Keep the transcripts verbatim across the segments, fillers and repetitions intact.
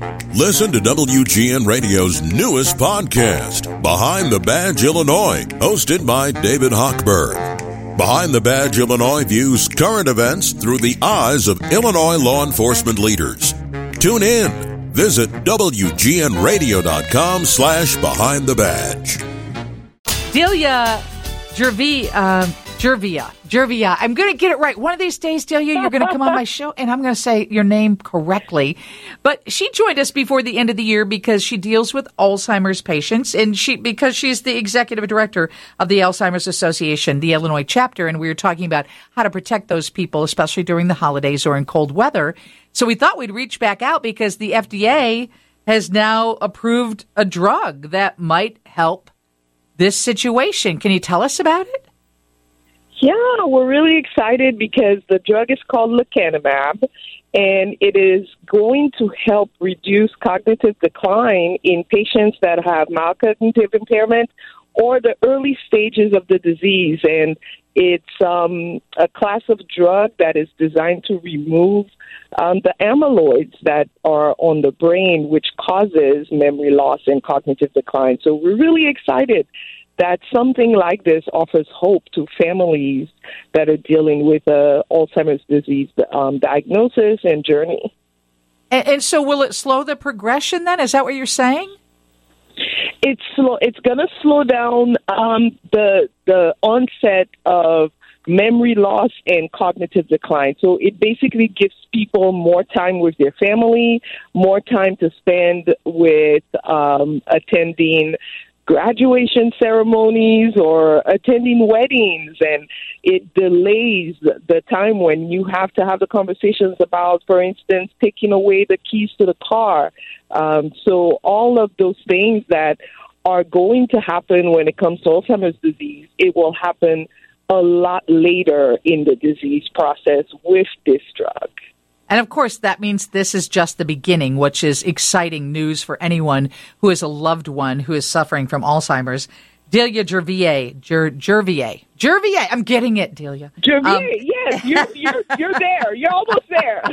Listen to W G N Radio's newest podcast, Behind the Badge Illinois, hosted by David Hochberg. Behind the Badge Illinois views current events through the eyes of Illinois law enforcement leaders. Tune in. Visit W G N radio dot com slash behind the badge. Delia Gervi, uh, Gervia. Gervia. I'm going to get it right. One of these days, Delia, you're going to come on my show, and I'm going to say your name correctly. But she joined us before the end of the year because she deals with Alzheimer's patients, and she because she's the executive director of the Alzheimer's Association, the Illinois chapter, and we were talking about how to protect those people, especially during the holidays or in cold weather. So we thought we'd reach back out because the F D A has now approved a drug that might help this situation. Can you tell us about it? Yeah, we're really excited because the drug is called lecanemab, and it is going to help reduce cognitive decline in patients that have mild cognitive impairment or the early stages of the disease. And it's um, a class of drug that is designed to remove um, the amyloids that are on the brain, which causes memory loss and cognitive decline. So we're really excited that something like this offers hope to families that are dealing with uh, Alzheimer's disease um, diagnosis and journey. And, and so will it slow the progression then? Is that what you're saying? It's slow, it's going to slow down um, the the onset of memory loss and cognitive decline. So it basically gives people more time with their family, more time to spend with um, attending graduation ceremonies or attending weddings, and it delays the time when you have to have the conversations about, for instance, taking away the keys to the car. Um, so all of those things that are going to happen when it comes to Alzheimer's disease, it will happen a lot later in the disease process with this drug. And of course, that means this is just the beginning, which is exciting news for anyone who is a loved one who is suffering from Alzheimer's. Delia Gervier, Ger, Gervier, Gervier. I'm getting it, Delia. Gervier, um, yes, you're, you're you're there. You're almost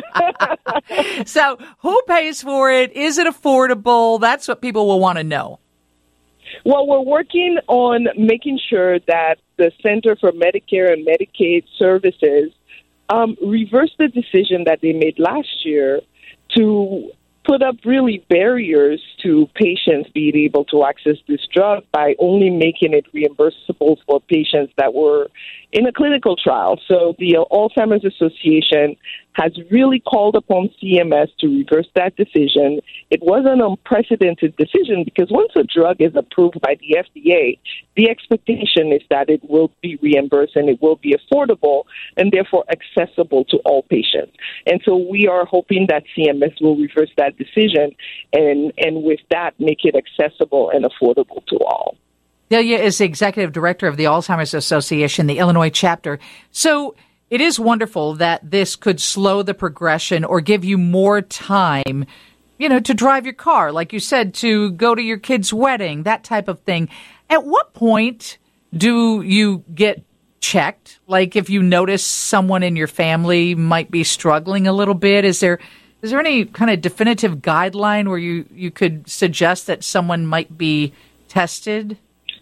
there. So, who pays for it? Is it affordable? That's what people will want to know. Well, we're working on making sure that the Center for Medicare and Medicaid Services Um, reverse the decision that they made last year to put up really barriers to patients being able to access this drug by only making it reimbursable for patients that were in a clinical trial. So the Alzheimer's Association has really called upon C M S to reverse that decision. It was an unprecedented decision because once a drug is approved by the F D A, the expectation is that it will be reimbursed and it will be affordable and therefore accessible to all patients. And so we are hoping that C M S will reverse that decision and, and with that make it accessible and affordable to all. Delia is the executive director of the Alzheimer's Association, the Illinois chapter. So it is wonderful that this could slow the progression or give you more time, you know, to drive your car, like you said, to go to your kid's wedding, that type of thing. At what point do you get checked? Like if you notice someone in your family might be struggling a little bit, is there is there any kind of definitive guideline where you, you could suggest that someone might be tested?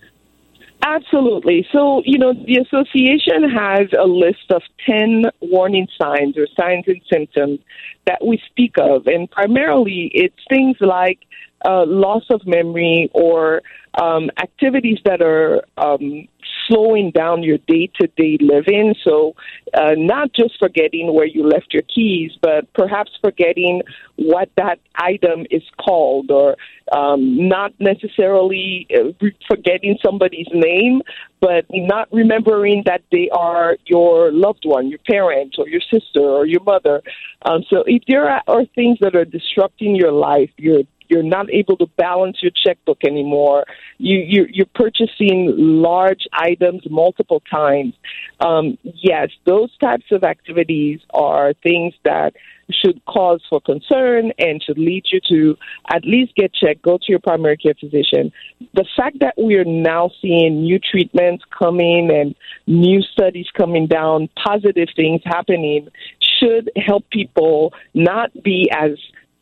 Absolutely. So, you know, the association has a list of ten warning signs or signs and symptoms that we speak of. And primarily it's things like uh, loss of memory or um, activities that are um, slowing down your day-to-day living. So uh, not just forgetting where you left your keys, but perhaps forgetting what that item is called, or um, not necessarily forgetting somebody's name, but not remembering that they are your loved one, your parent or your sister or your mother. Um, so if there are, are things that are disrupting your life, you're You're not able to balance your checkbook anymore. You, you, you're purchasing large items multiple times. Um, yes, those types of activities are things that should cause for concern and should lead you to at least get checked, go to your primary care physician. The fact that we are now seeing new treatments coming and new studies coming down, positive things happening, should help people not be as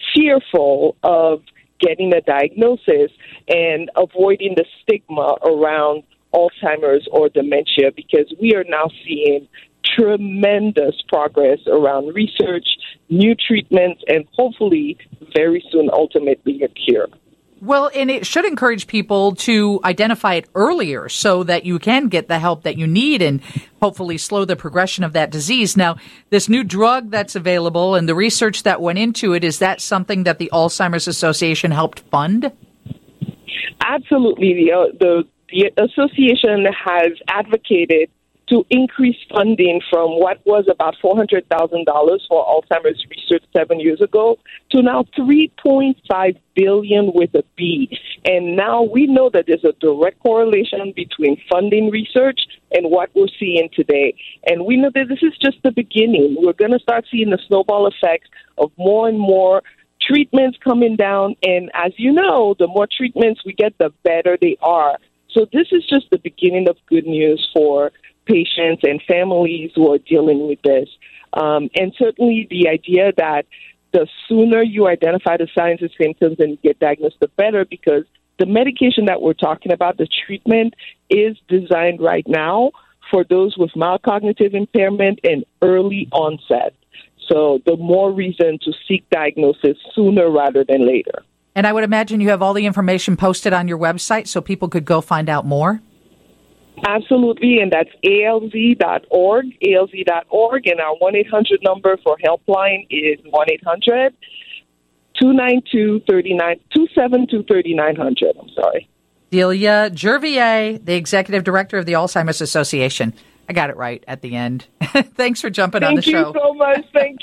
fearful of getting a diagnosis and avoiding the stigma around Alzheimer's or dementia, because we are now seeing tremendous progress around research, new treatments, and hopefully very soon, ultimately, a cure. Well, and it should encourage people to identify it earlier so that you can get the help that you need and hopefully slow the progression of that disease. Now, this new drug that's available and the research that went into it, is that something that the Alzheimer's Association helped fund? Absolutely. The, uh, the, the association has advocated to increase funding from what was about four hundred thousand dollars for Alzheimer's research seven years ago to now three point five billion dollars with a B. And now we know that there's a direct correlation between funding research and what we're seeing today. And we know that this is just the beginning. We're going to start seeing the snowball effect of more and more treatments coming down. And as you know, the more treatments we get, the better they are. So this is just the beginning of good news for patients and families who are dealing with this. Um, and certainly the idea that the sooner you identify the signs and symptoms and get diagnosed, the better, because the medication that we're talking about, the treatment, is designed right now for those with mild cognitive impairment and early onset. So the more reason to seek diagnosis sooner rather than later. And I would imagine you have all the information posted on your website so people could go find out more? Absolutely, and that's A L Z dot org, A L Z dot org, and our one eight hundred number for helpline is one eight hundred two nine two, two seven two, three nine zero zero. I'm sorry. Delia Jervier, the Executive Director of the Alzheimer's Association. I got it right at the end. Thanks for jumping Thank on the show. Thank you so much. Thank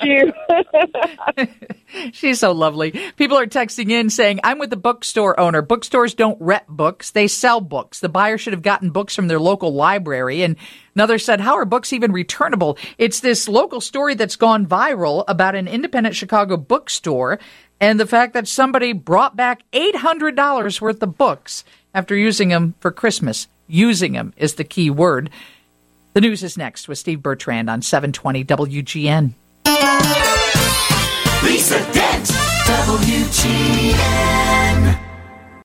you. She's so lovely. People are texting in saying, I'm with the bookstore owner. Bookstores don't rent books. They sell books. The buyer should have gotten books from their local library. And another said, how are books even returnable? It's this local story that's gone viral about an independent Chicago bookstore and the fact that somebody brought back eight hundred dollars worth of books after using them for Christmas. Using them is the key word. The news is next with Steve Bertrand on seven twenty W G N. Lisa Dent, W G N.